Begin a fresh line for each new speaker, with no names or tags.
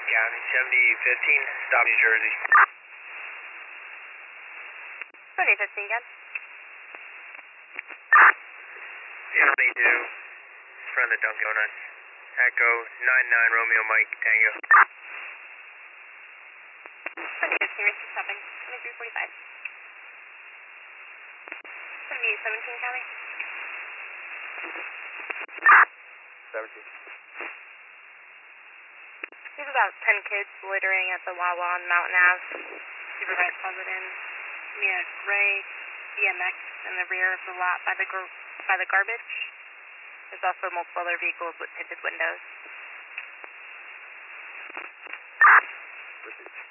County, 7015, stop New Jersey.
7015, again.
Yeah, they do. In front of the Dunkin' Donuts. Echo 99 Romeo Mike Tango.
2015, risk of stopping. 2345. 7817, County.
17.
There's about 10 kids loitering at the Wawa on Mountain Ave. Supervised closet in. We had gray BMX in the rear of the lot by the garbage. There's also multiple other vehicles with tinted windows.